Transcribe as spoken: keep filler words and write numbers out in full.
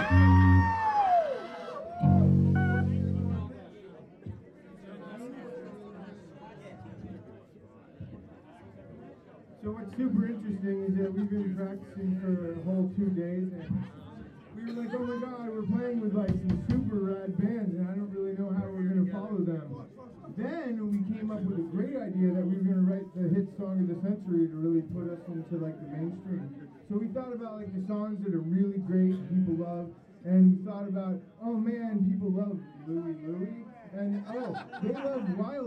So what's super interesting is that we've been practicing for a whole two days, and we were like, oh my god, we're playing with like some super rad bands, and I don't really know how we're going to follow them. Then we came up with a great idea that we were going to write the hit song of the century to really put us into like the mainstream. So we thought about like the songs that are really great and people love, and we thought about, oh man, people love Louie Louie, and oh, they love Wild